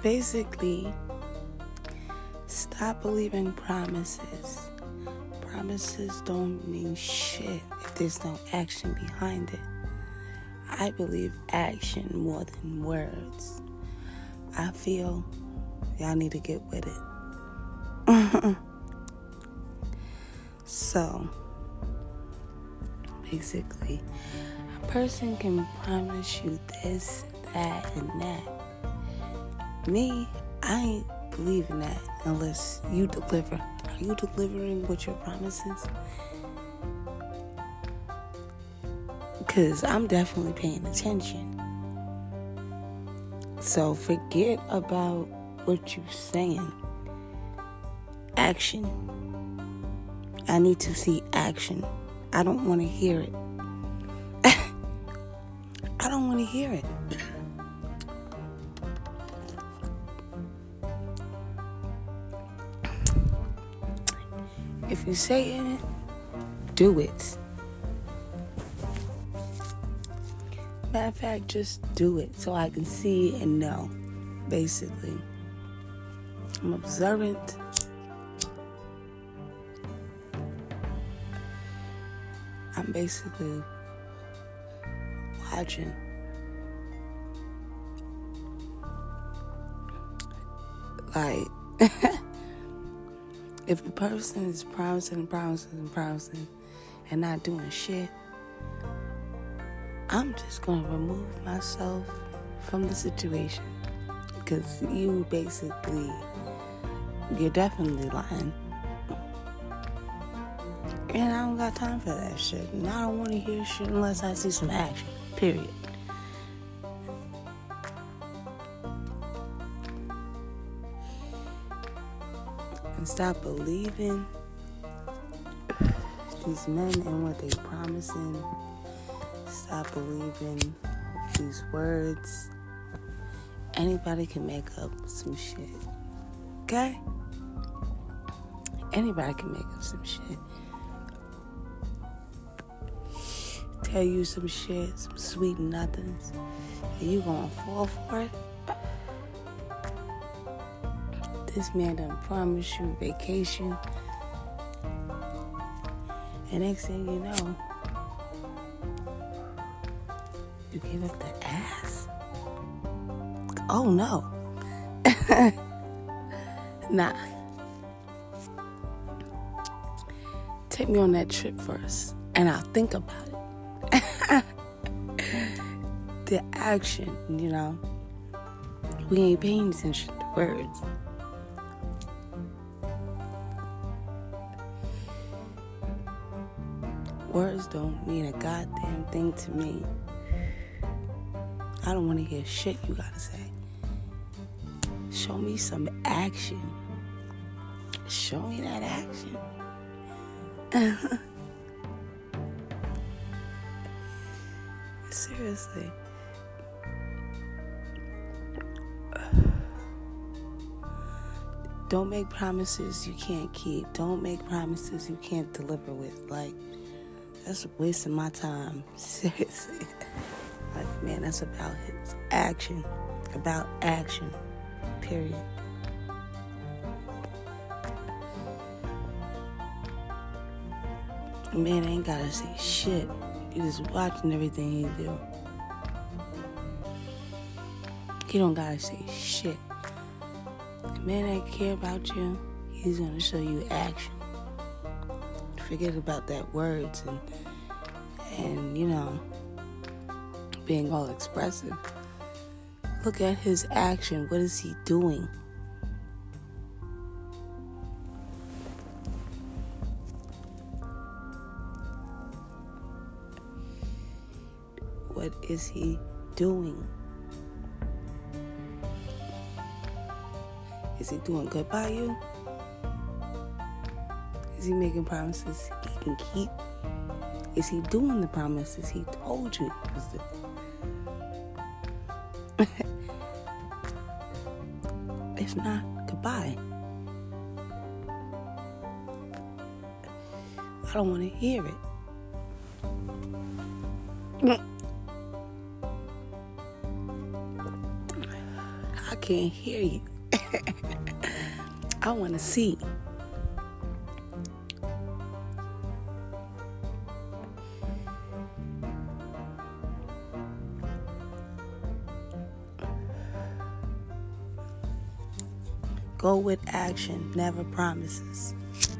Basically, stop believing promises. Promises don't mean shit if there's no action behind it. I believe action more than words. I feel y'all need to get with it. So, basically, a person can promise you this, that, and that. Me, I ain't believing that unless you deliver. Are you delivering with your promises? Because I'm definitely paying attention. So forget about what you're saying. Action. I need to see action. I don't want to hear it. I don't want to hear it. If you say it, do it. Matter of fact, just do it so I can see and know. Basically, I'm observant. I'm basically watching. Like, if a person is promising and not doing shit, I'm just going to remove myself from the situation. Because you're definitely lying. And I don't got time for that shit. And I don't want to hear shit unless I see some action. Period. And stop believing these men and what they promising. Stop believing these words. Anybody can make up some shit. Okay? Anybody can make up some shit. Tell you some shit, some sweet nothings, and you gonna fall for it? This man done promise you vacation, and next thing you know, you gave up the ass? Oh no. Nah. Take me on that trip first, and I'll think about it. The action, we ain't paying attention to words. Words don't mean a goddamn thing to me. I don't want to hear shit you gotta say. Show me some action. Show me that action. Seriously. Don't make promises you can't keep. Don't make promises you can't deliver with. Like, that's a waste of my time. Seriously. Like, man, that's about his action. About action. Period. Man ain't gotta say shit. You just watching everything he do. He don't gotta say shit. The man that care about you, he's gonna show you action. Forget about that words and being all expressive. Look at his action. What is he doing? What is he doing? Is he doing good by you? Is he making promises he can keep? Is he doing the promises he told you he was doing? If not, goodbye. I don't want to hear it. I can't hear you. I want to see. Go with action, never promises.